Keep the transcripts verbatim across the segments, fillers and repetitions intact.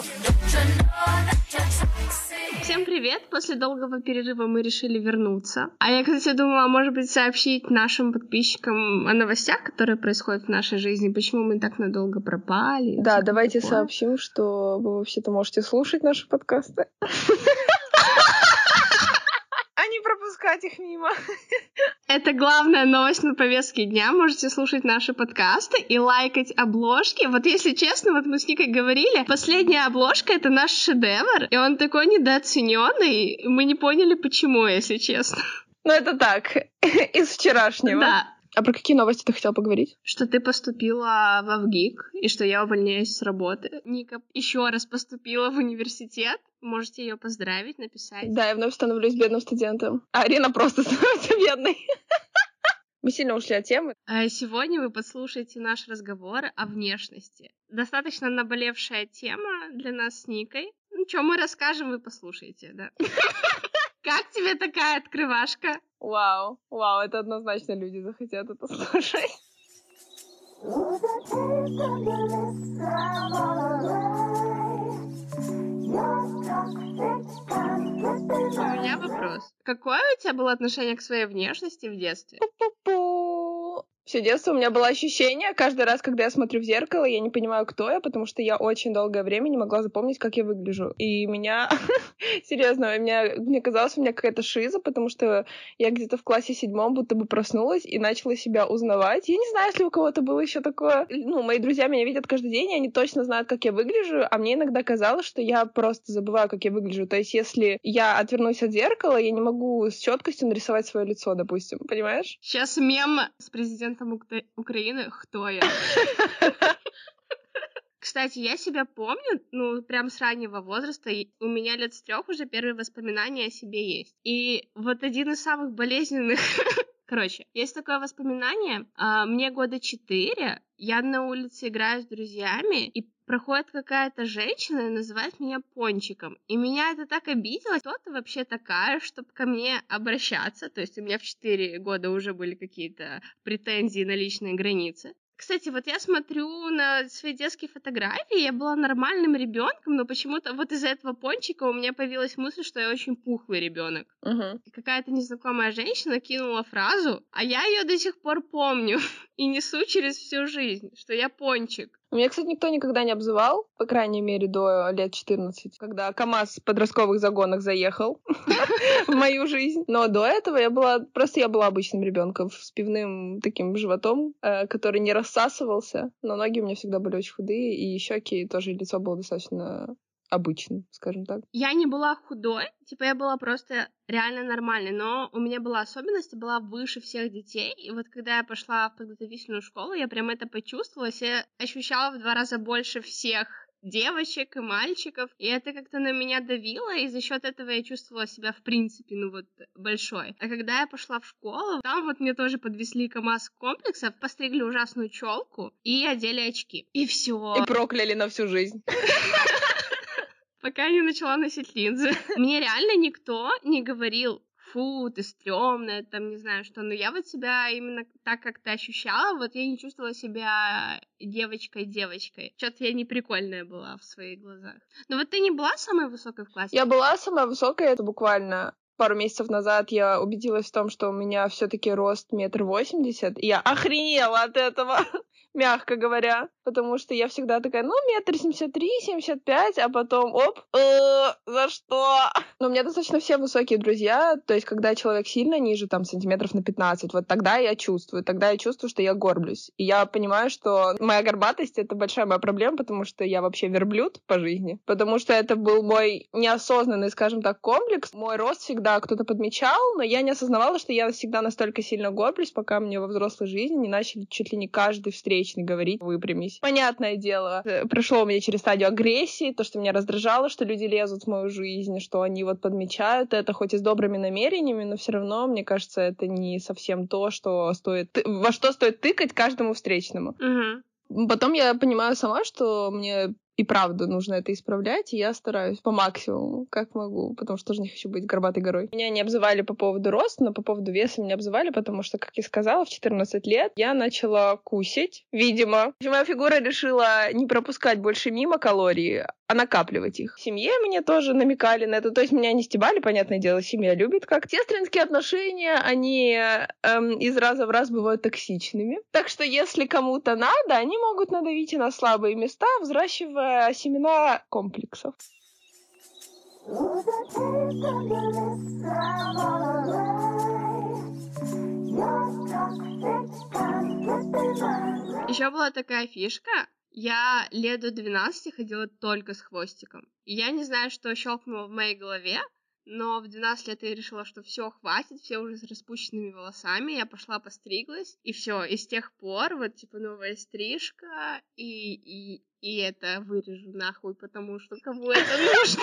Всем привет! После долгого перерыва мы решили вернуться. А я, кстати, думала, может быть, сообщить нашим подписчикам о новостях, которые происходят в нашей жизни, почему мы так надолго пропали. Да, давайте такое. Сообщим, что вы вообще-то можете слушать наши подкасты. А не пропускать их мимо. Это главная новость на повестке дня. Можете слушать наши подкасты и лайкать обложки. Вот если честно, вот мы с Никой говорили, последняя обложка — это наш шедевр, и он такой недооцененный. Мы не поняли, почему, если честно. Ну, это так, из вчерашнего. Да. А про какие новости ты хотела поговорить? Что ты поступила в ВГИК, и что я увольняюсь с работы. Ника еще раз поступила в университет. Можете ее поздравить, написать. Да, я вновь становлюсь бедным студентом. А Арина просто становится бедной. Мы сильно ушли от темы. А сегодня вы подслушаете наш разговор о внешности. Достаточно наболевшая тема для нас с Никой. Ну что, мы расскажем, вы послушаете, да? Как тебе такая открывашка? Вау, вау, это однозначно люди захотят это слушать. У меня вопрос. Какое у тебя было отношение к своей внешности в детстве? Пу-пу-пу. Все детство у меня было ощущение, каждый раз, когда я смотрю в зеркало, я не понимаю, кто я, потому что я очень долгое время не могла запомнить, как я выгляжу. И меня... Серьезно, меня... мне казалось, у меня какая-то шиза, потому что я где-то в классе седьмом будто бы проснулась и начала себя узнавать. Я не знаю, если у кого-то было еще такое. Ну, мои друзья меня видят каждый день, и они точно знают, как я выгляжу, а мне иногда казалось, что я просто забываю, как я выгляжу. То есть, если я отвернусь от зеркала, я не могу с четкостью нарисовать свое лицо, допустим. Понимаешь? Сейчас мем с президентом Украины «Кто я?». Кстати, я себя помню, ну, прям с раннего возраста, и у меня лет с трех уже первые воспоминания о себе есть. И вот один из самых болезненных... Короче, есть такое воспоминание, а, мне года четыре, я на улице играю с друзьями, и проходит какая-то женщина и называет меня пончиком. И меня это так обидело. Кто ты вообще такая, чтобы ко мне обращаться? То есть у меня в четыре года уже были какие-то претензии на личные границы. Кстати, вот я смотрю на свои детские фотографии, я была нормальным ребенком, но почему-то вот из-за этого пончика у меня появилась мысль, что я очень пухлый ребенок. Угу. И какая-то незнакомая женщина кинула фразу, а я ее до сих пор помню и несу через всю жизнь, что я пончик. Меня, кстати, никто никогда не обзывал, по крайней мере, до лет четырнадцати, когда КамАЗ в подростковых загонах заехал в мою жизнь. Но до этого я была... Просто я была обычным ребенком с пивным таким животом, который не рассасывался, но ноги у меня всегда были очень худые, и щеки тоже, и лицо было достаточно... обычным, скажем так. Я не была худой, типа я была просто реально нормальной, но у меня была особенность, была выше всех детей, и вот когда я пошла в подготовительную школу, я прям это почувствовала, я ощущала в два раза больше всех девочек и мальчиков, и это как-то на меня давило, и за счет этого я чувствовала себя в принципе, ну вот, большой. А когда я пошла в школу, там вот мне тоже подвезли КамАЗ комплексов, постригли ужасную челку и одели очки. И все. И прокляли на всю жизнь. Пока не начала носить линзы. Мне реально никто не говорил: фу, ты стрёмная, там, не знаю что, но я вот себя именно так как-то ощущала, вот я не чувствовала себя девочкой-девочкой. Что-то я не прикольная была в своих глазах. Но вот ты не была самой высокой в классе? Я была самая высокая, это буквально... Пару месяцев назад я убедилась в том, что у меня все-таки рост метр восемьдесят, и я охренела от этого, мягко говоря, потому что я всегда такая, ну, метр семьдесят три, семьдесят пять, а потом, оп, э, за что? Но у меня достаточно все высокие друзья, то есть когда человек сильно ниже, там, сантиметров на пятнадцать, вот тогда я чувствую, тогда я чувствую, что я горблюсь. И я понимаю, что моя горбатость — это большая моя проблема, потому что я вообще верблюд по жизни, потому что это был мой неосознанный, скажем так, комплекс. Мой рост всегда кто-то подмечал, но я не осознавала, что я всегда настолько сильно горблюсь, пока мне во взрослой жизни не начали чуть ли не каждый встречный говорить: выпрямись. Понятное дело, прошло у меня через стадию агрессии, то, что меня раздражало, что люди лезут в мою жизнь, что они вот подмечают это, хоть и с добрыми намерениями, но все равно, мне кажется, это не совсем то, что стоит, во что стоит тыкать каждому встречному. Угу. Потом я понимаю сама, что мне и правда нужно это исправлять, и я стараюсь по максимуму, как могу, потому что тоже не хочу быть горбатой горой. Меня не обзывали по поводу роста, но по поводу веса меня обзывали, потому что, как я сказала, в четырнадцать лет я начала кусить, видимо. Моя фигура решила не пропускать больше мимо калорий, а накапливать их. В семье мне тоже намекали на это. То есть меня не стебали, понятное дело, семья любит как. Сестринские отношения, они эм, из раза в раз бывают токсичными. Так что если кому-то надо, они могут надавить и на слабые места, взращивая семена комплексов. Еще была такая фишка. Я лет до двенадцати ходила только с хвостиком. И я не знаю, что щелкнуло в моей голове, но в двенадцать лет я решила, что все хватит, все уже с распущенными волосами. Я пошла постриглась, и все. И с тех пор вот типа новая стрижка, и, и, и это вырежу нахуй, потому что кому это нужно?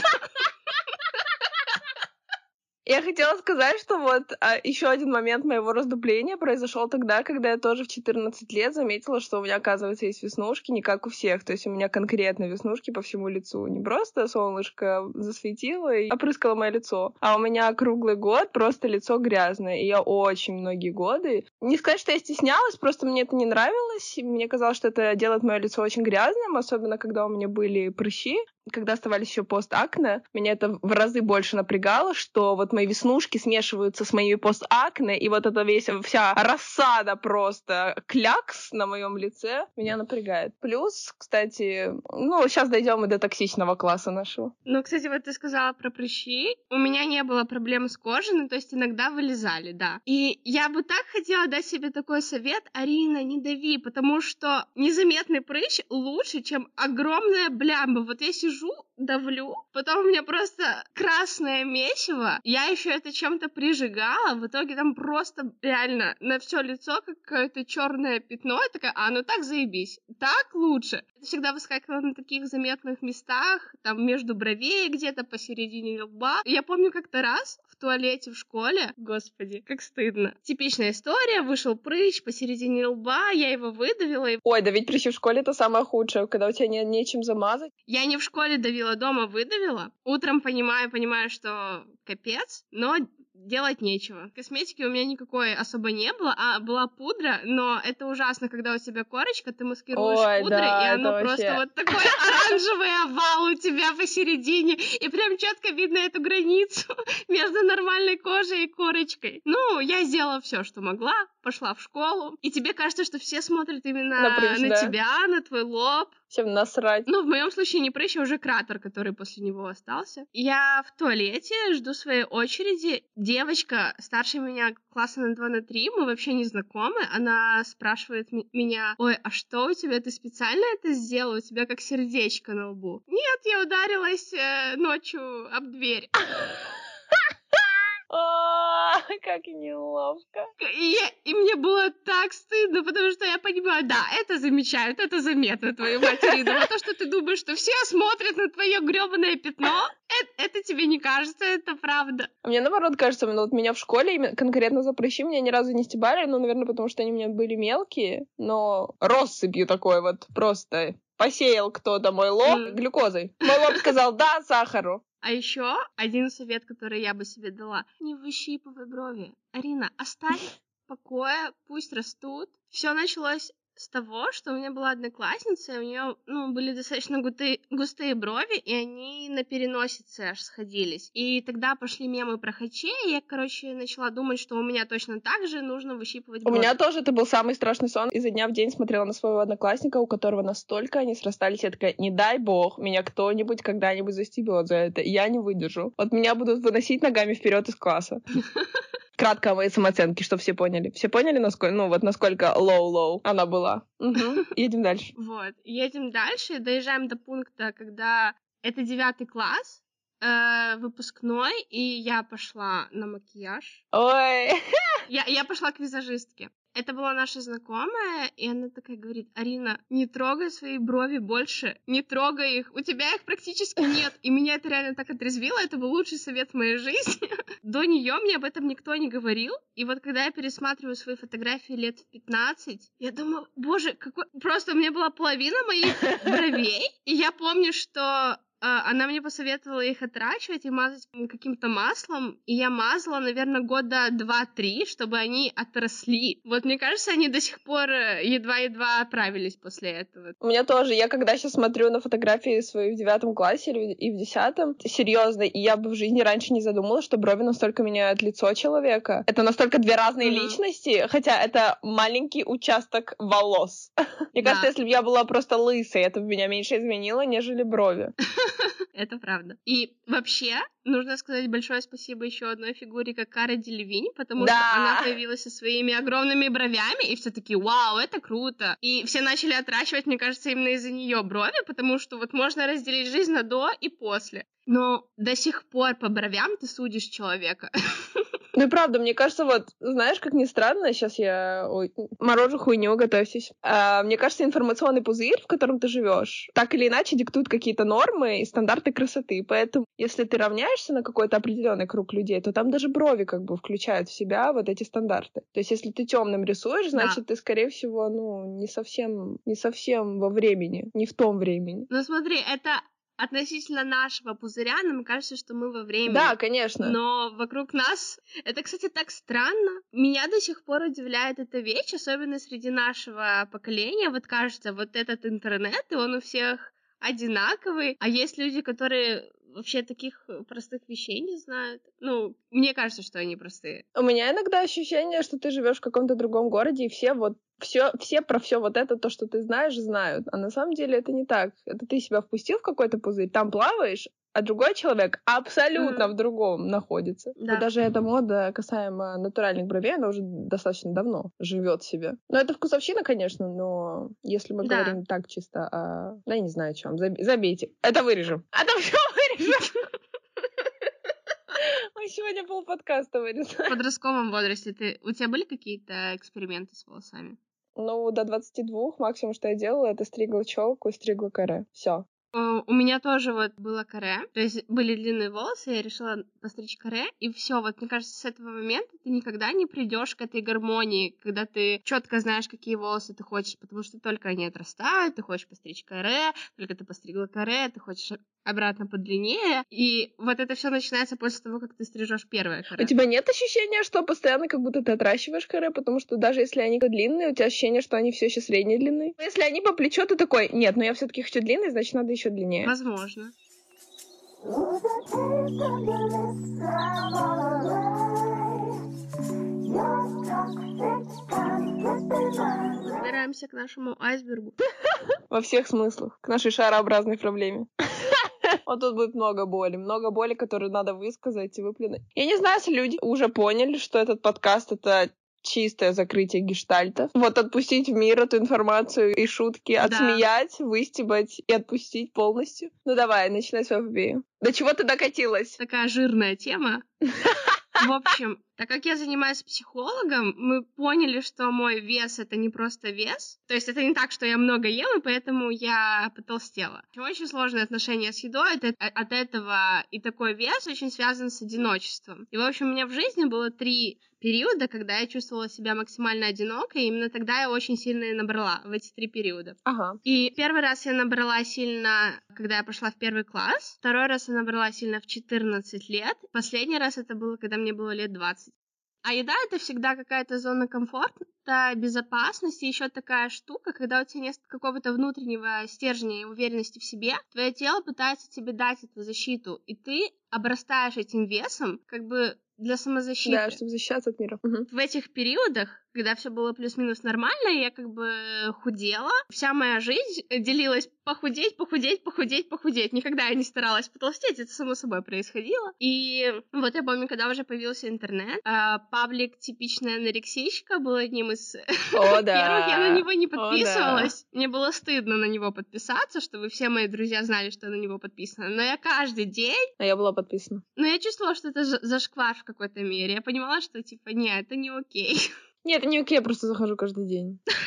Я хотела сказать, что вот а, еще один момент моего раздупления произошел тогда, когда я тоже в четырнадцать лет заметила, что у меня, оказывается, есть веснушки, не как у всех. То есть у меня конкретно веснушки по всему лицу. Не просто солнышко засветило и опрыскало мое лицо, а у меня круглый год просто лицо грязное. И я очень многие годы... Не сказать, что я стеснялась, просто мне это не нравилось. Мне казалось, что это делает мое лицо очень грязным, особенно когда у меня были прыщи. Когда оставались еще постакне, меня это в разы больше напрягало, что вот мои веснушки смешиваются с моими постакне, и вот эта весь, вся рассада просто клякс на моем лице меня напрягает. Плюс, кстати, ну, сейчас дойдем и до токсичного класса нашего. Ну, кстати, вот ты сказала про прыщи. У меня не было проблем с кожей, ну, то есть иногда вылезали, да. И я бы так хотела дать себе такой совет: Арина, не дави, потому что незаметный прыщ лучше, чем огромная блямба. Вот я сижу, давлю, потом у меня просто красное месиво, я еще это чем-то прижигала, в итоге там просто реально на все лицо какое-то черное пятно, и такая, а, ну так заебись, так лучше. Это всегда выскакивало на таких заметных местах, там между бровей где-то, посередине лба. Я помню как-то раз в туалете в школе, господи, как стыдно. Типичная история, вышел прыщ посередине лба, я его выдавила. И... Ой, давить прыщи в школе — это самое худшее, когда у тебя не, нечем замазать. Я не в школе давила, дома выдавила. Утром понимаю, понимаю, что капец, но делать нечего. Косметики у меня никакой особо не было, а была пудра, но это ужасно, когда у тебя корочка, ты маскируешь Ой, пудрой, да, и оно это просто вообще... вот такой оранжевый овал у тебя посередине, и прям четко видно эту границу между нормальной кожей и корочкой. Ну, я сделала все, что могла, пошла в школу, и тебе кажется, что все смотрят именно на, прыщ, на да. тебя, на твой лоб. Всем насрать. Ну, в моем случае не прыщ, а уже кратер, который после него остался. Я в туалете жду своей очереди. Девочка старше меня класса на два на три, мы вообще не знакомы. Она спрашивает м- меня: ой, а что у тебя? Ты специально это сделала? У тебя как сердечко на лбу. Нет, я ударилась э, ночью об дверь. О, как неловко. И, я, и мне было так стыдно, потому что я понимаю, да, это замечают, это заметно, твою мать Ирину. А то, что ты думаешь, что все смотрят на твое грёбаное пятно, это, это тебе не кажется, это правда. Мне наоборот кажется, ну, вот меня в школе именно конкретно за прыщи меня ни разу не стебали, ну, наверное, потому что они у меня были мелкие, но россыпью такой вот просто посеял кто-то мой лоб mm. глюкозой. Мой лоб сказал «да» сахару. А еще один совет, который я бы себе дала: не выщипывай брови. Арина, оставь в покое, пусть растут. Все началось с того, что у меня была одноклассница, и у нее, ну, были достаточно густые, густые брови, и они на переносице аж сходились. И тогда пошли мемы про хачей, и я, короче, начала думать, что у меня точно так же нужно выщипывать брови. У меня тоже это был самый страшный сон. Изо дня в день смотрела на своего одноклассника, у которого настолько они срастались. Я такая: не дай бог, меня кто-нибудь когда-нибудь застебет за это. Я не выдержу. Вот меня будут выносить ногами вперед из класса. Кратко о моей самооценке, чтобы все поняли. Все поняли, насколько, ну, вот насколько low-low она была? Угу. Едем дальше. Вот, едем дальше, доезжаем до пункта, когда это девятый класс, э, выпускной, и я пошла на макияж. Ой! Я, я пошла к визажистке. Это была наша знакомая, и она такая говорит: Арина, не трогай свои брови больше, не трогай их, у тебя их практически нет. И меня это реально так отрезвило, это был лучший совет в моей жизни. До нее мне об этом никто не говорил, и вот когда я пересматриваю свои фотографии лет в пятнадцать, я думаю, боже, какой... Просто у меня была половина моих бровей, и я помню, что а, она мне посоветовала их отращивать и мазать каким-то маслом, и я мазала, наверное, года два-три, чтобы они отросли. Вот мне кажется, они до сих пор едва-едва оправились после этого. У меня тоже. Я когда сейчас смотрю на фотографии свои в девятом классе или и в десятом, серьезно, и я бы в жизни раньше не задумалась, что брови настолько меняют лицо человека. Это настолько две разные Мгм. личности, хотя это маленький участок волос. Мне Да. кажется, если бы я была просто лысой, это бы меня меньше изменило, нежели брови. Это правда. И вообще, нужно сказать большое спасибо еще одной фигуре, как Кара Делевинь, потому что она Да. появилась со своими огромными бровями, и все таки вау, это круто. И все начали отращивать, мне кажется, именно из-за нее брови, потому что вот можно разделить жизнь на до и после. Но до сих пор по бровям ты судишь человека. Ну и правда, мне кажется, вот, знаешь, как ни странно, сейчас я ой, морожу хуйню, готовьтесь. А, мне кажется, информационный пузырь, в котором ты живешь, так или иначе диктует какие-то нормы и стандарты красоты. Поэтому, если ты равняешься на какой-то определенный круг людей, то там даже брови как бы включают в себя вот эти стандарты. То есть, если ты темным рисуешь, значит, Да. ты, скорее всего, ну, не совсем, не совсем во времени, не в том времени. Ну смотри, это относительно нашего пузыря, нам кажется, что мы во времени. Да, конечно. Но вокруг нас... Это, кстати, так странно. Меня до сих пор удивляет эта вещь, особенно среди нашего поколения. Вот кажется, вот этот интернет, и он у всех одинаковый. А есть люди, которые вообще таких простых вещей не знают. Ну, мне кажется, что они простые. У меня иногда ощущение, что ты живешь в каком-то другом городе, и все вот все, все про все вот это, то, что ты знаешь, знают. А на самом деле это не так. Это ты себя впустил в какой-то пузырь, там плаваешь, а другой человек абсолютно Мгм. в другом находится. Да. Вот даже эта мода касаемо натуральных бровей, она уже достаточно давно живет себе. Но это вкусовщина, конечно, но если мы Да. говорим так чисто о... Да, я не знаю о чем. Забейте. Это вырежем. Это все вырежем. Мы сегодня полподкаста вырезали. В подростковом возрасте ты... у тебя были какие-то эксперименты с волосами? Ну, до двадцати двух максимум, что я делала, это стригла челку и стригла каре. Все. Э, У меня тоже вот было каре, то есть были длинные волосы, я решила постричь каре, и все. Вот мне кажется, с этого момента ты никогда не придешь к этой гармонии, когда ты четко знаешь, какие волосы ты хочешь, потому что только они отрастают, ты хочешь постричь каре, только ты постригла каре, ты хочешь обратно подлиннее, и вот это все начинается после того, как ты стрижешь первое каре. У тебя нет ощущения, что постоянно как будто ты отращиваешь каре, потому что даже если они длинные, у тебя ощущение, что они все еще средней длины. Если они по плечу, ты такой, нет, но я все-таки хочу длинные, значит, надо еще длиннее. Возможно. Собираемся к нашему айсбергу. Во всех смыслах. К нашей шарообразной проблеме. Вот тут будет много боли. Много боли, которую надо высказать и выплюнуть. Я не знаю, если люди уже поняли, что этот подкаст — это чистое закрытие гештальтов. Вот отпустить в мир эту информацию и шутки, Да. отсмеять, выстебать и отпустить полностью. Ну давай, начинай свою фобию. До чего ты докатилась? Такая жирная тема. В общем, так как я занимаюсь психологом, мы поняли, что мой вес — это не просто вес. То есть это не так, что я много ем, и поэтому я потолстела. Очень сложное отношение с едой. Это, от этого и такой вес очень связан с одиночеством. И, в общем, у меня в жизни было три периода, когда я чувствовала себя максимально одинокой, и именно тогда я очень сильно и набрала в эти три периода. Ага. И первый раз я набрала сильно, когда я пошла в первый класс. Второй раз я набрала сильно в четырнадцать лет. Последний раз это было, когда мне было лет двадцать. А еда — это всегда какая-то зона комфорта, безопасности, еще такая штука, когда у тебя нет какого-то внутреннего стержня и уверенности в себе, твое тело пытается тебе дать эту защиту, и ты обрастаешь этим весом как бы для самозащиты. Да, чтобы защищаться от мира. Угу. В этих периодах, когда все было плюс-минус нормально, я как бы худела. Вся моя жизнь делилась похудеть, похудеть, похудеть, похудеть. Никогда я не старалась потолстеть, это само собой происходило. И вот я помню, когда уже появился интернет, паблик «Типичная анорексичка» был одним из О, да. первых. Я на него не подписывалась. О, да. Мне было стыдно на него подписаться, чтобы все мои друзья знали, что я на него подписана. Но я каждый день... А я была подписана. Но я чувствовала, что это зашквар в какой-то мере. Я понимала, что, типа, нет, это не окей. Нет, это не окей, я просто захожу каждый день.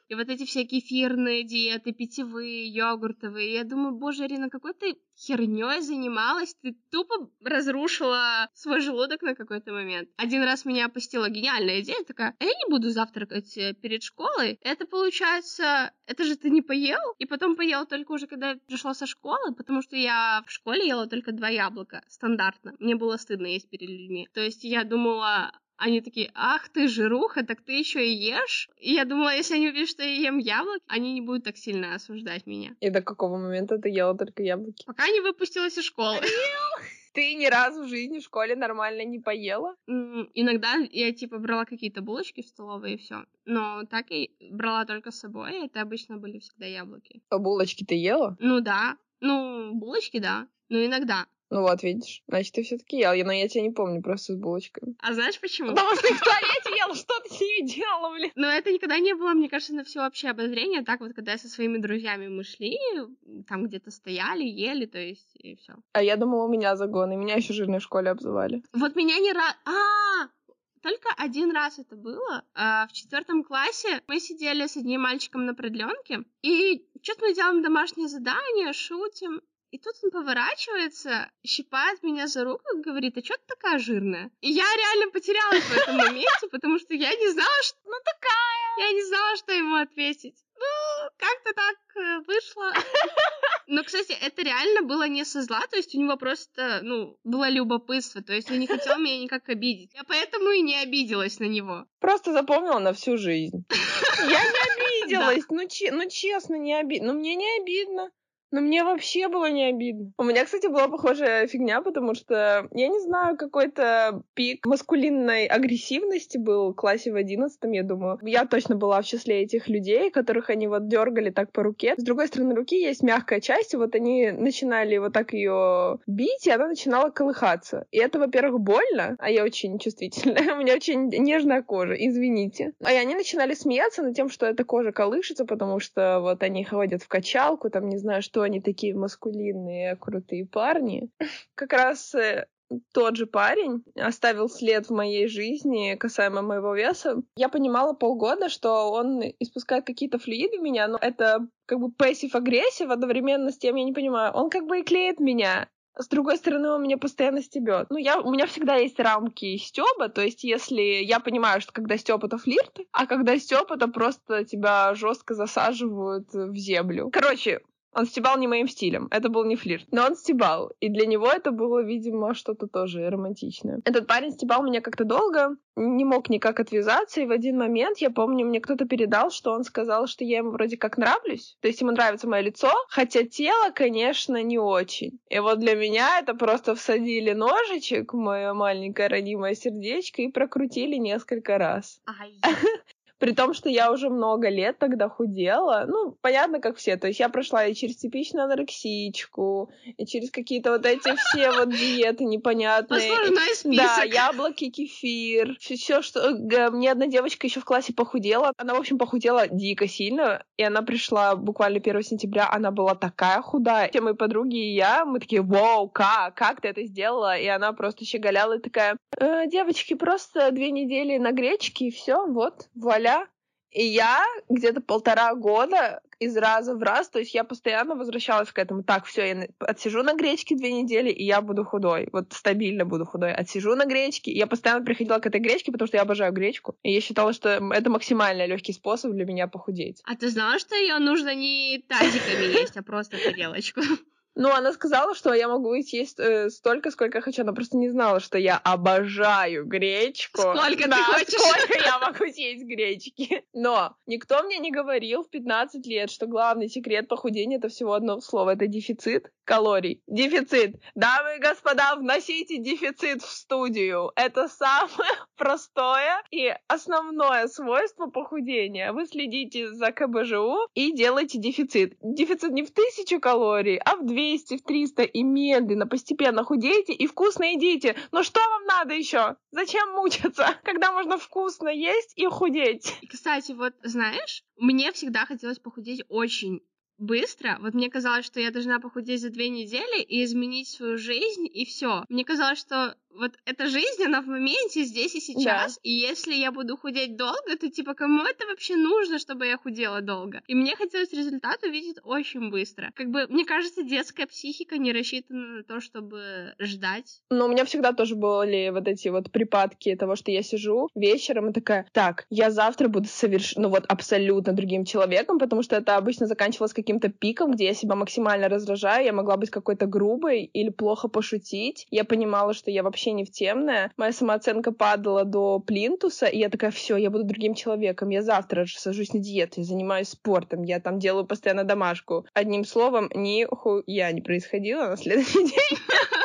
и вот эти все кефирные диеты, питьевые, йогуртовые. Я думаю, боже, Ирина, какой ты хернёй занималась, ты тупо разрушила свой желудок на какой-то момент. Один раз меня посетила гениальная идея, такая, а я не буду завтракать перед школой. Это получается, это же ты не поел? И потом поел только уже, когда я пришла со школы, потому что я в школе ела только два яблока, стандартно. Мне было стыдно есть перед людьми. То есть я думала... Они такие, ах ты жируха, так ты еще и ешь? И я думала, если они увидят, что я ем яблоки, они не будут так сильно осуждать меня. И до какого момента ты ела только яблоки? Пока не выпустилась из школы. Ты ни разу в жизни в школе нормально не поела? М, Иногда я типа брала какие-то булочки в столовой и все. Но так и брала только с собой. Это обычно были всегда яблоки. А булочки ты ела? Ну да. Ну, булочки, да. Ну, иногда. Ну вот, видишь, значит, ты все-таки ела, но я тебя не помню просто с булочками. А знаешь почему? Потому что ты в туалете ела, что ты с ними делала, блин? Но это никогда не было, мне кажется, на всеобщее обозрение. Так вот, когда со своими друзьями мы шли, там где-то стояли, ели, то есть, и все. А я думала, у меня загон, и меня еще жирной в школе обзывали. Вот меня не раз... А, только один раз это было. А, в четвертом классе мы сидели с одним мальчиком на продленке, и что-то мы делаем домашнее задание, шутим. И тут он поворачивается, щипает меня за руку и говорит, а что ты такая жирная? И я реально потерялась в этом моменте, потому что я не знала, что... Ну, такая! Я не знала, что ему ответить. Ну, как-то так э, вышло. Но, кстати, это реально было не со зла, то есть у него просто, ну, было любопытство, то есть он не хотел меня никак обидеть. Я поэтому и не обиделась на него. Просто запомнила на всю жизнь. Я не обиделась, ну, че- ну честно, не обидно. Ну, мне не обидно. Но мне вообще было не обидно. У меня, кстати, была похожая фигня, потому что, я не знаю, какой-то пик маскулинной агрессивности был в классе в одиннадцатом, я думаю. Я точно была в числе этих людей, которых они вот дергали так по руке. С другой стороны руки есть мягкая часть, и вот они начинали вот так ее бить, и она начинала колыхаться. И это, во-первых, больно, а я очень чувствительная, у меня очень нежная кожа, извините. А и они начинали смеяться над тем, что эта кожа колышется, потому что вот они ходят в качалку, там не знаю, что они такие маскулинные, крутые парни. Как раз э, тот же парень оставил след в моей жизни касаемо моего веса. Я понимала полгода, что он испускает какие-то флюиды в меня, но это как бы пассив-агрессив одновременно с тем, я не понимаю, он как бы и клеит меня. С другой стороны, он меня постоянно стебет. Ну, я, у меня всегда есть рамки стёба, то есть если я понимаю, что когда стёб — это флирт, а когда стёб — это просто тебя жестко засаживают в землю. Короче, он стебал не моим стилем, это был не флирт, но он стебал, и для него это было, видимо, что-то тоже романтичное. Этот парень стебал меня как-то долго, не мог никак отвязаться, и в один момент, я помню, мне кто-то передал, что он сказал, что я ему вроде как нравлюсь, то есть ему нравится мое лицо, хотя тело, конечно, не очень. И вот для меня это просто всадили ножичек в мое маленькое ранимое сердечко и прокрутили несколько раз. Ай. При том, что я уже много лет тогда худела. Ну, понятно, как все. То есть я прошла и через типичную анорексичку, и через какие-то вот эти все вот диеты непонятные. Послужной список. Да, яблоки, кефир. Все, что... Мне одна девочка еще в классе похудела. Она, в общем, похудела дико сильно. И она пришла буквально первого сентября. Она была такая худая. Все мои подруги и я, мы такие, вау, как? Как ты это сделала? И она просто щеголяла и такая, э, девочки, просто две недели на гречке, и все, вот, вуаля. И я где-то полтора года из раза в раз, то есть я постоянно возвращалась к этому. Так, все, я отсижу на гречке две недели, и я буду худой. Вот стабильно буду худой. Отсижу на гречке. Я постоянно приходила к этой гречке, потому что я обожаю гречку. И я считала, что это максимально легкий способ для меня похудеть. А ты знала, что ее нужно не тазиками есть, а просто тарелочку? Ну, она сказала, что я могу есть э, столько, сколько хочу. Она просто не знала, что я обожаю гречку. Сколько да, ты хочешь? сколько я могу съесть гречки. Но никто мне не говорил в пятнадцать лет, что главный секрет похудения — это всего одно слово. Это дефицит калорий. Дефицит. Дамы и господа, вносите дефицит в студию. Это самое простое и основное свойство похудения. Вы следите за ка бэ жэ у и делаете дефицит. Дефицит не в тысячу калорий, а в двести, в триста, и медленно, постепенно худеете и вкусно едите. Но что вам надо еще? Зачем мучиться, когда можно вкусно есть и худеть? И, кстати, вот знаешь, мне всегда хотелось похудеть очень быстро. Вот мне казалось, что я должна похудеть за две недели и изменить свою жизнь, и все. Мне казалось, что вот эта жизнь, она в моменте, здесь и сейчас, Да. и если я буду худеть долго, то, типа, кому это вообще нужно, чтобы я худела долго? И мне хотелось результат увидеть очень быстро. Как бы, мне кажется, детская психика не рассчитана на то, чтобы ждать. Но у меня всегда тоже были вот эти вот припадки того, что я сижу вечером и такая, так, я завтра буду совершенно, ну вот абсолютно другим человеком, потому что это обычно заканчивалось каким-то пиком, где я себя максимально раздражаю, я могла быть какой-то грубой или плохо пошутить. Я понимала, что я вообще не в темная. Моя самооценка падала до плинтуса, и я такая, все, я буду другим человеком. Я завтра же сажусь на диету, я занимаюсь спортом, я там делаю постоянно домашку. Одним словом, нихуя не происходило на следующий день.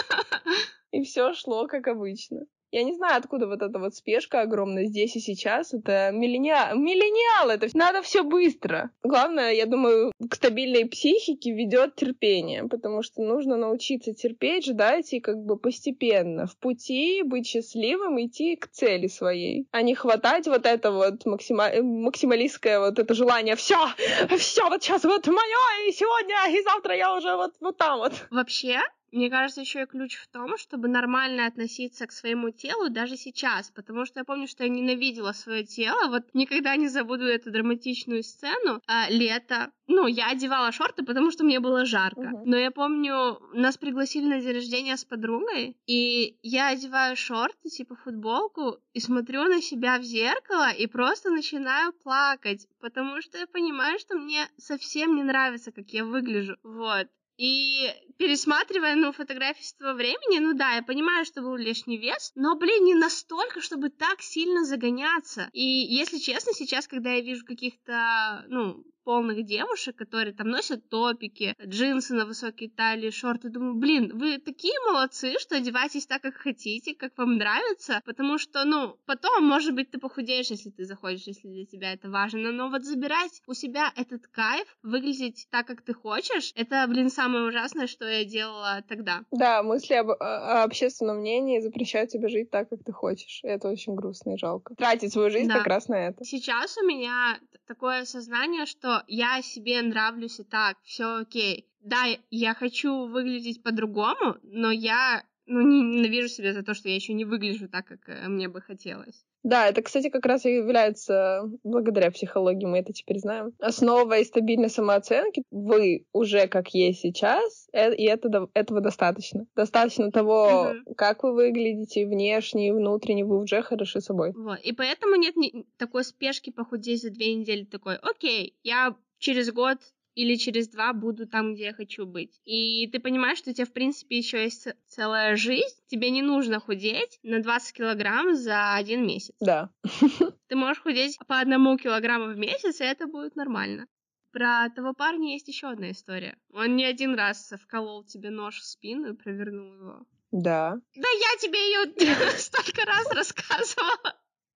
И все шло как обычно. Я не знаю, откуда вот эта вот спешка огромная здесь и сейчас. Это миллениал. Миллениал! Это надо все быстро. Главное, я думаю, к стабильной психике ведет терпение, потому что нужно научиться терпеть, ждать и как бы постепенно в пути быть счастливым, идти к цели своей, а не хватать вот это вот максима... максималистское вот это желание. Все, все вот сейчас вот мое, и сегодня, и завтра я уже вот, вот там вот. Вообще, мне кажется, еще и ключ в том, чтобы нормально относиться к своему телу даже сейчас, потому что я помню, что я ненавидела свое тело, вот никогда не забуду эту драматичную сцену. А, лето, ну, я одевала шорты, потому что мне было жарко, Мгм. но я помню, нас пригласили на день рождения с подругой, и я одеваю шорты, типа футболку, и смотрю на себя в зеркало, и просто начинаю плакать, потому что я понимаю, что мне совсем не нравится, как я выгляжу, вот. И пересматривая, ну, фотографии с того времени, ну да, я понимаю, что был лишний вес, но, блин, не настолько, чтобы так сильно загоняться. И, если честно, сейчас, когда я вижу каких-то, ну, полных девушек, которые там носят топики, джинсы на высокие талии, шорты, думаю, блин, вы такие молодцы, что одевайтесь так, как хотите, как вам нравится, потому что, ну, потом, может быть, ты похудеешь, если ты захочешь, если для тебя это важно, но вот забирать у себя этот кайф, выглядеть так, как ты хочешь, это, блин, самое ужасное, что я делала тогда. Да, мысли об, о общественном мнении запрещают тебе жить так, как ты хочешь. И это очень грустно и жалко. Тратить свою жизнь Да. как раз на это. Сейчас у меня такое сознание, что я себе нравлюсь и так, все окей. Да, я хочу выглядеть по-другому, но я, ну, не ненавижу себя за то, что я еще не выгляжу так, как э, мне бы хотелось. Да, это, кстати, как раз и является, благодаря психологии, мы это теперь знаем, основой стабильной самооценки. Вы уже как есть сейчас, э- и это, этого достаточно. Достаточно того, Мгм. как вы выглядите внешне и внутренне, вы уже хороши собой. Вот. И поэтому нет ни- такой спешки похудеть за две недели. Такой, окей, я через год или через два буду там, где я хочу быть. И ты понимаешь, что у тебя, в принципе, еще есть ц- целая жизнь. Тебе не нужно худеть на двадцать килограмм за один месяц. Да. Ты можешь худеть по одному килограмму в месяц, и это будет нормально. Про того парня есть еще одна история. Он не один раз вколол тебе нож в спину и провернул его. Да. Да я тебе ее столько раз рассказывала.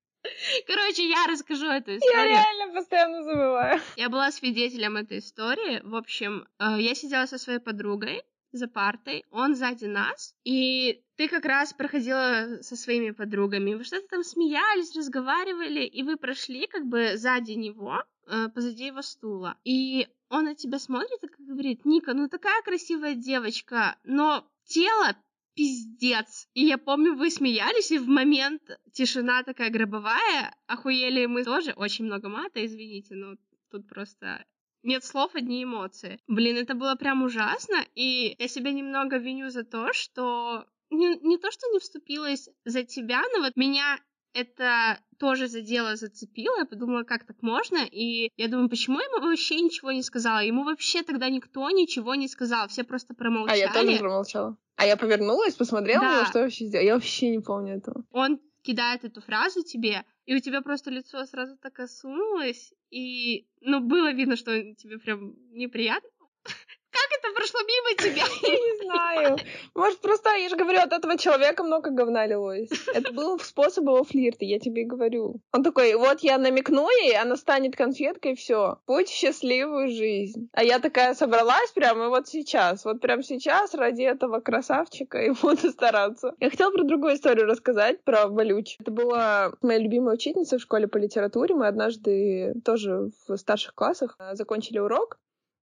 Короче, я расскажу эту Я историю. реально постоянно забываю. Я была свидетелем этой истории. В общем, э, я сидела со своей подругой за партой, он сзади нас, и ты как раз проходила со своими подругами. Вы что-то там смеялись, разговаривали, и вы прошли как бы сзади него, э, позади его стула. И он на тебя смотрит и говорит: Ника, ну такая красивая девочка, но тело пиздец. И я помню, вы смеялись, и в момент тишина такая гробовая, охуели мы тоже. Очень много мата, извините, но тут просто нет слов, одни эмоции. Блин, это было прям ужасно, и я себя немного виню за то, что... Не, не то, что не вступилась за тебя, но вот меня это тоже задело, зацепило. Я подумала, как так можно? И я думаю, почему я ему вообще ничего не сказала? Ему вообще тогда никто ничего не сказал. Все просто промолчали. А я тоже промолчала. А я повернулась, посмотрела Да. на него, что я вообще сделала. Я вообще не помню этого. Он кидает эту фразу тебе, и у тебя просто лицо сразу так осунулось, и, ну, было видно, что тебе прям неприятно. Как это прошло мимо тебя? Я не знаю. Может, просто, я же говорю, от этого человека много говна лилось. Это был способ его флирта, я тебе говорю. Он такой, вот я намекну ей, она станет конфеткой, все. Будь счастливую жизнь. А я такая собралась прямо вот сейчас. Вот прямо сейчас ради этого красавчика и буду стараться. Я хотела про другую историю рассказать, про Балюч. Это была моя любимая учительница в школе по литературе. Мы однажды тоже в старших классах закончили урок.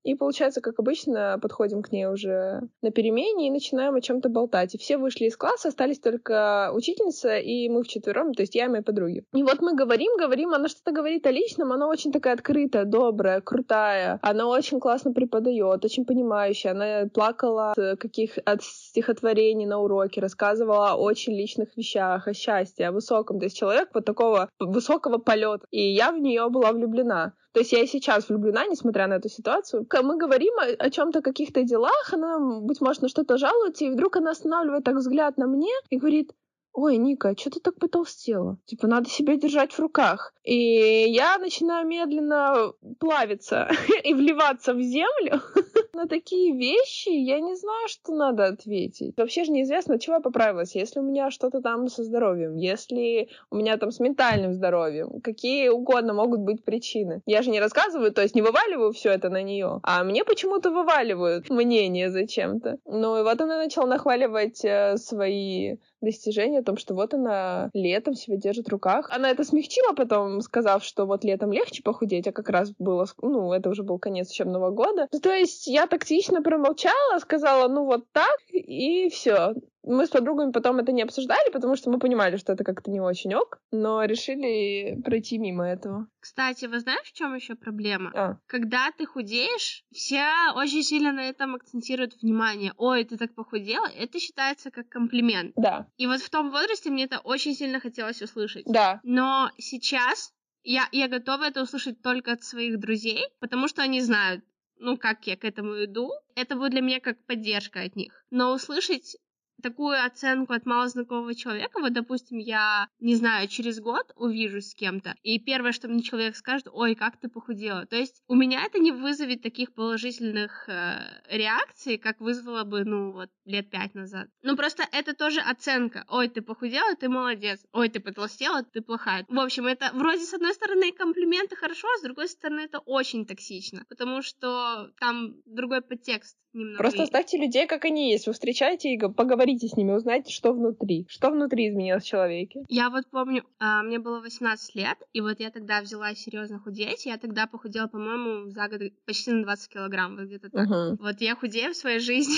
И получается, как обычно, подходим к ней уже на перемене и начинаем о чем-то болтать. И все вышли из класса, остались только учительница и мы вчетвером, то есть я и мои подруги. И вот мы говорим, говорим, она что-то говорит о личном, она очень такая открытая, добрая, крутая. Она очень классно преподает, очень понимающая. Она плакала от каких от стихотворений на уроке, рассказывала о очень личных вещах, о счастье, о высоком. То есть человек вот такого высокого полета. И я в нее была влюблена. То есть я и сейчас влюблена, несмотря на эту ситуацию. Мы говорим о, о чем-то, каких-то делах, она, быть может, на что-то жалуется, и вдруг она останавливает так взгляд на мне и говорит: ой, Ника, что ты так потолстела? Типа, надо себя держать в руках. И я начинаю медленно плавиться и вливаться в землю. На такие вещи я не знаю, что надо ответить. Вообще же неизвестно, от чего я поправилась. Если у меня что-то там со здоровьем, если у меня там с ментальным здоровьем, какие угодно могут быть причины. Я же не рассказываю, то есть не вываливаю все это на нее, а мне почему-то вываливают мнение зачем-то. Ну и вот она начала нахваливать э, свои достижения о том, что вот она летом себя держит в руках. Она это смягчила потом, сказав, что вот летом легче похудеть, а как раз было, ну, это уже был конец учебного года. То есть я тактично промолчала, сказала, ну, вот так, и все. Мы с подругами потом это не обсуждали, потому что мы понимали, что это как-то не очень ок, но решили пройти мимо этого. Кстати, вы знаете, в чем еще проблема? А. Когда ты худеешь, все очень сильно на этом акцентируют внимание. Ой, ты так похудела, это считается как комплимент. Да. И вот в том возрасте мне это очень сильно хотелось услышать. Да. Но сейчас я, я готова это услышать только от своих друзей, потому что они знают, ну, как я к этому иду. Это будет для меня как поддержка от них. Но услышать такую оценку от малознакомого человека, вот, допустим, я, не знаю, через год увижусь с кем-то, и первое, что мне человек скажет: ой, как ты похудела. То есть у меня это не вызовет таких положительных э, реакций, как вызвало бы, ну, вот, лет пять назад. Ну, просто это тоже оценка. Ой, ты похудела, ты молодец. Ой, ты потолстела, ты плохая. В общем, это вроде, с одной стороны, комплименты хорошо, а с другой стороны, это очень токсично, потому что там другой подтекст немного. Просто оставьте людей, как они есть. Вы встречаете и поговорите с ними, узнайте, что внутри. Что внутри изменилось в человеке. Я вот помню, а, мне было восемнадцать лет, и вот я тогда взяла серьезно худеть, я тогда похудела, по-моему, за год почти на двадцать килограмм, вот где-то так. Uh-huh. Вот я худее в своей жизни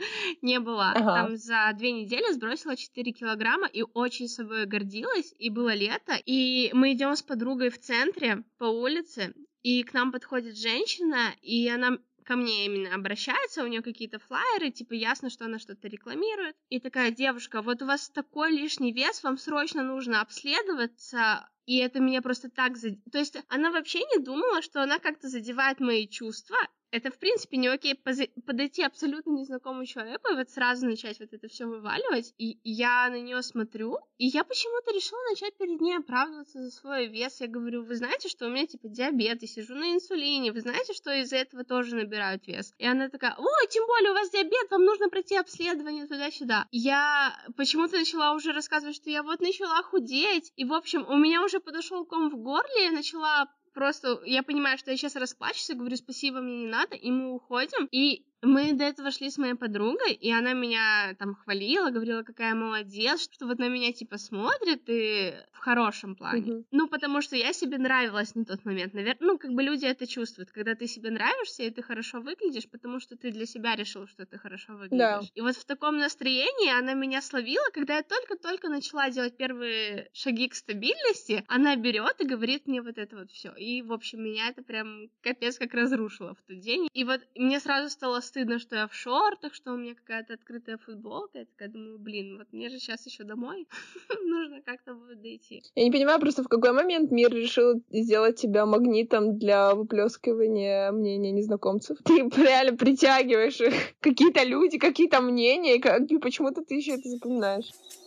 не была. Uh-huh. Там за две недели сбросила четыре килограмма и очень собой гордилась, и было лето, и мы идем с подругой в центре по улице, и к нам подходит женщина, и она ко мне именно обращается, у нее какие-то флаеры, типа ясно, что она что-то рекламирует. И такая: девушка, вот у вас такой лишний вес, вам срочно нужно обследоваться. И это меня просто так... Зад... То есть она вообще не думала, что она как-то задевает мои чувства. Это, в принципе, не окей подойти абсолютно незнакомому человеку и вот сразу начать вот это все вываливать. И я на нее смотрю, и я почему-то решила начать перед ней оправдываться за свой вес. Я говорю: вы знаете, что у меня, типа, диабет, я сижу на инсулине, вы знаете, что из-за этого тоже набирают вес? И она такая: ой, тем более у вас диабет, вам нужно пройти обследование туда-сюда. Я почему-то начала уже рассказывать, что я вот начала худеть, и, в общем, у меня уже подошел ком в горле, я начала... Просто я понимаю, что я сейчас расплачусь, и говорю: спасибо, мне не надо, и мы уходим. И мы до этого шли с моей подругой, и она меня там хвалила, говорила, какая молодец, что вот на меня типа смотрит, и в хорошем плане. Uh-huh. Ну, потому что я себе нравилась на тот момент. Наверное, ну, как бы люди это чувствуют, когда ты себе нравишься, и ты хорошо выглядишь, потому что ты для себя решил, что ты хорошо выглядишь. Да. И вот в таком настроении она меня словила, когда я только-только начала делать первые шаги к стабильности, она берет и говорит мне вот это вот все. И, в общем, меня это прям капец как разрушило в тот день. И вот мне сразу стало стыдно, что я в шортах, что у меня какая-то открытая футболка. Я такая думаю: блин, вот мне же сейчас еще домой нужно как-то будет дойти. Я не понимаю просто, в какой момент мир решил сделать тебя магнитом для выплескивания мнения незнакомцев. Ты реально притягиваешь их. Какие-то люди, какие-то мнения, и почему-то ты еще это запоминаешь.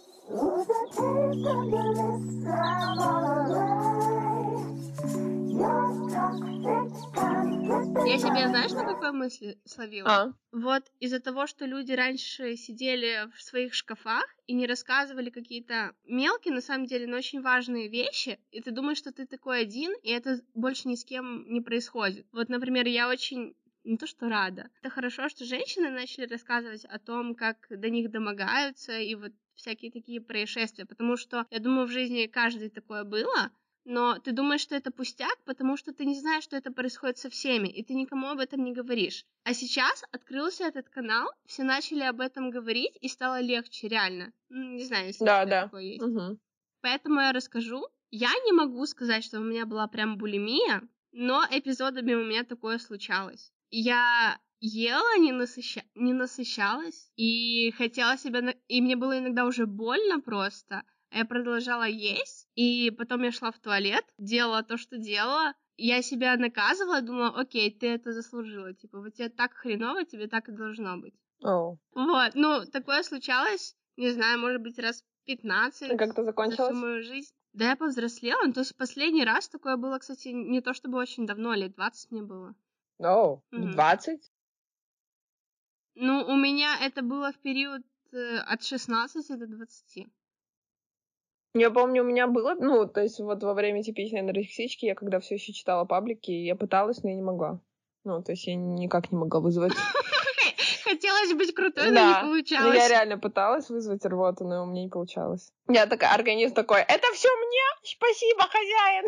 Я себе, знаешь, на какой мысли словила? А. Вот из-за того, что люди раньше сидели в своих шкафах и не рассказывали какие-то мелкие, на самом деле, но очень важные вещи, и ты думаешь, что ты такой один, и это больше ни с кем не происходит. Вот, например, я очень... не то что рада. Это хорошо, что женщины начали рассказывать о том, как до них домогаются, и вот всякие такие происшествия, потому что, я думаю, в жизни каждой такое было, но ты думаешь, что это пустяк, потому что ты не знаешь, что это происходит со всеми, и ты никому об этом не говоришь. А сейчас открылся этот канал, все начали об этом говорить, и стало легче, реально. Ну, не знаю, если Да, у тебя да. такое есть. Угу. Поэтому я расскажу. Я не могу сказать, что у меня была прям булимия, но эпизодами у меня такое случалось. Я ела, не, насыща... не насыщалась, и хотела себя... на- И мне было иногда уже больно просто, а я продолжала есть, и потом я шла в туалет, делала то, что делала, я себя наказывала, думала, окей, ты это заслужила, типа, вот тебе так хреново, тебе так и должно быть. О. Вот, ну, такое случалось, не знаю, может быть, раз А пятнадцать как это за всю закончилось? мою жизнь. Да, я повзрослела, ну, то есть последний раз такое было, кстати, не то чтобы очень давно, лет двадцать мне было. О, в Мгм. двадцать? Ну, у меня это было в период э, от шестнадцати до двадцати. Я помню, у меня было, ну, то есть вот во время типичной анорексички, я когда все еще читала паблики, я пыталась, но я не могла. Ну, то есть я никак не могла вызвать. Хотелось быть крутой, но не Да, ну я получалось. реально пыталась вызвать рвоту, но у меня не получалось. Я такая, организм такой, это все мне? Спасибо, хозяин!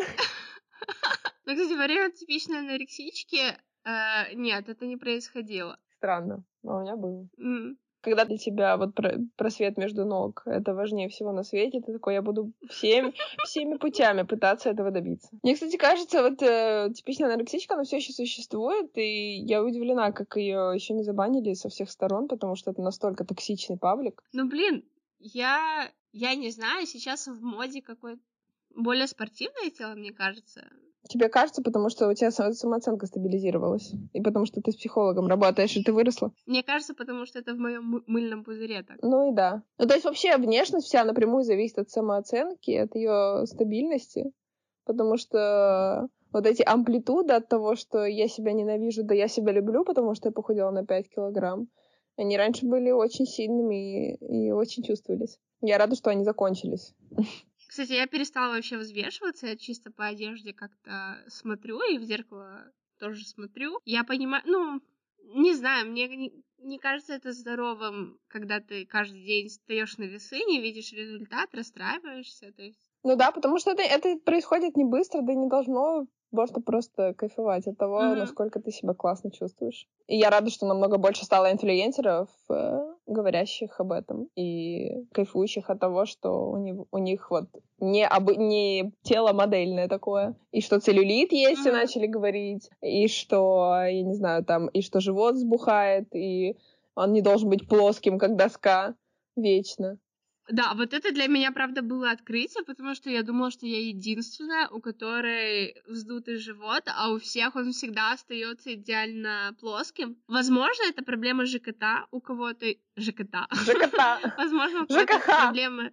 Ну, кстати, во время типичной анорексички э, нет, это не происходило. Странно, но у меня было. М. Когда для тебя вот про- просвет между ног, это важнее всего на свете, ты такой, я буду всеми, всеми путями пытаться этого добиться. Мне, кстати, кажется, вот э, типичная анорексичка, она все еще существует, и я удивлена, как ее еще не забанили со всех сторон, потому что это настолько токсичный паблик. Ну, блин, я, я не знаю, сейчас в моде какое-то более спортивное тело, мне кажется. Тебе кажется, потому что у тебя сама- самооценка стабилизировалась, и потому что ты с психологом работаешь, и ты выросла. Мне кажется, потому что это в моем мыльном пузыре так. Ну и да. Ну, то есть вообще внешность вся напрямую зависит от самооценки, от ее стабильности, потому что вот эти амплитуды от того, что я себя ненавижу, да я себя люблю, потому что я похудела на пять килограмм, они раньше были очень сильными и, и очень чувствовались. Я рада, что они закончились. Кстати, я перестала вообще взвешиваться, я чисто по одежде как-то смотрю, и в зеркало тоже смотрю. Я понимаю, ну, не знаю, мне не, не кажется это здоровым, когда ты каждый день встаешь на весы, не видишь результат, расстраиваешься, то есть... Ну да, потому что это, это происходит не быстро, да и не должно. Можно просто кайфовать от того, Мгм. насколько ты себя классно чувствуешь. И я рада, что намного больше стало инфлюенсеров, э, говорящих об этом и кайфующих от того, что у них, у них вот не, обы- не тело модельное такое, и что целлюлит есть, и Мгм. начали говорить, и что, я не знаю, там, и что живот взбухает, и он не должен быть плоским, как доска, вечно. Да, вот это для меня, правда, было открытие, потому что я думала, что я единственная, у которой вздутый живот, а у всех он всегда остается идеально плоским. Возможно, это проблема ЖКТ у кого-то... ЖКТ. ЖКТ. Возможно, у кого-то ЖКХ. проблемы...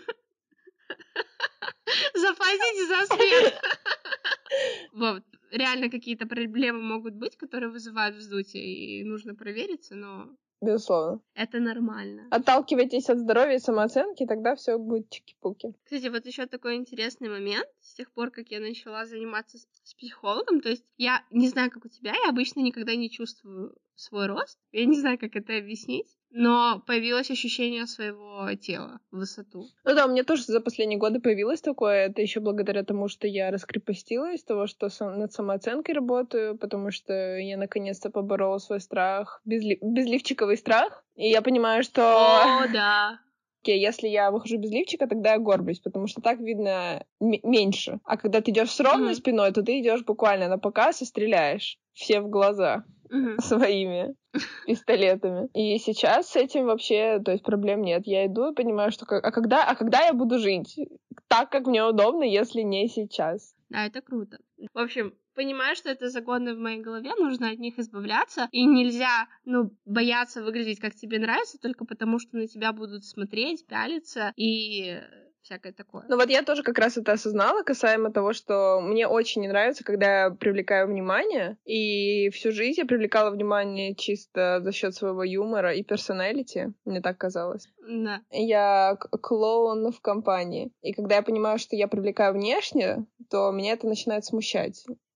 Заплатите за свет! Вот, реально какие-то проблемы могут быть, которые вызывают вздутие, и нужно провериться, но Безусловно. это нормально. Отталкивайтесь от здоровья и самооценки, тогда все будет чики-пуки. Кстати, вот еще такой интересный момент. С тех пор, как я начала заниматься с, с психологом, то есть я не знаю, как у тебя, я обычно никогда не чувствую свой рост. Я не знаю, как это объяснить, но появилось ощущение своего тела, высоту. Ну да, у меня тоже за последние годы появилось такое. Это еще благодаря тому, что я раскрепостилась, того, что сам, над самооценкой работаю, потому что я наконец-то поборола свой страх, безли... безливчиковый страх. И я понимаю, что... О, да. Окей, если я выхожу без лифчика, тогда я горблюсь, потому что так видно м- меньше. А когда ты идешь с ровной Мгм. спиной, то ты идешь буквально на показ и стреляешь все в глаза Мгм. своими пистолетами. И сейчас с этим вообще, то есть проблем нет. Я иду и понимаю, что как... а когда, а когда я буду жить так, как мне удобно, если не сейчас? Да, это круто. В общем, понимаю, что это законы в моей голове, нужно от них избавляться, и нельзя, ну, бояться выглядеть, как тебе нравится, только потому, что на тебя будут смотреть, пялиться и всякое такое. Ну вот я тоже как раз это осознала касаемо того, что мне очень не нравится, когда я привлекаю внимание, и всю жизнь я привлекала внимание чисто за счет своего юмора и персоналити, мне так казалось. Да. Я к- клоун в компании. И когда я понимаю, что я привлекаю внешне, то меня это начинает смущать.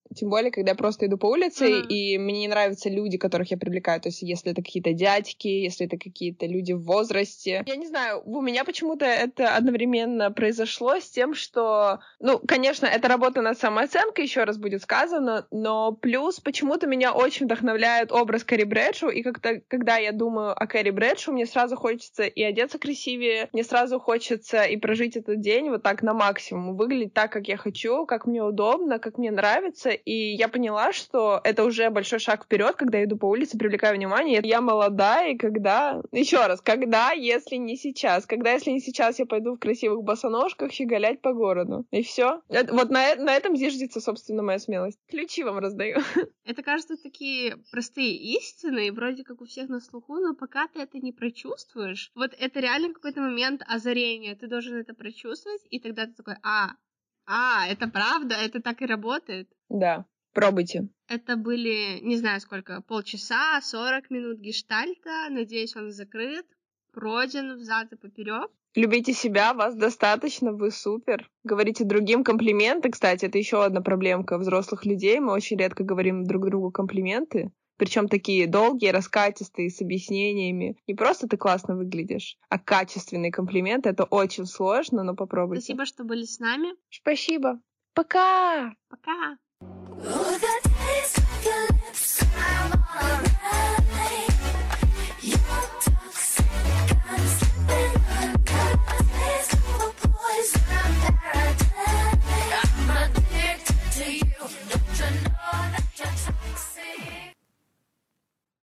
Тем более, когда я просто иду по улице, Мгм. и мне не нравятся люди, которых я привлекаю. То есть, если это какие-то дядьки, если это какие-то люди в возрасте. Я не знаю, у меня почему-то это одновременно произошло с тем, что... Ну, конечно, это работа над самооценкой, еще раз будет сказано, но плюс почему-то меня очень вдохновляет образ Кэрри Брэдшоу, и как-то, когда я думаю о Кэрри Брэдшоу, мне сразу хочется и одеться красивее, мне сразу хочется и прожить этот день вот так на максимум, выглядеть так, как я хочу, как мне удобно, как мне нравится. И я поняла, что это уже большой шаг вперед, когда я иду по улице, привлекаю внимание. Я молодая, и когда... Еще раз, когда, если не сейчас? Когда, если не сейчас, я пойду в красивых босоножках щеголять по городу? И все. Вот на, на этом зиждется, собственно, моя смелость. Ключи вам раздаю. Это, кажется, такие простые истины, и вроде как у всех на слуху, но пока ты это не прочувствуешь, вот это реально какой-то момент озарения. Ты должен это прочувствовать, и тогда ты такой, а, а, это правда, это так и работает. Да, пробуйте. Это были, не знаю сколько, полчаса, сорок минут гештальта. Надеюсь, он закрыт, пройден взад и поперек. Любите себя, вас достаточно, вы супер. Говорите другим комплименты. Кстати, это еще одна проблемка взрослых людей. Мы очень редко говорим друг другу комплименты. Причем такие долгие, раскатистые, с объяснениями. Не просто ты классно выглядишь, а качественные комплименты. Это очень сложно, но попробуйте. Спасибо, что были с нами. Спасибо. Пока! Пока!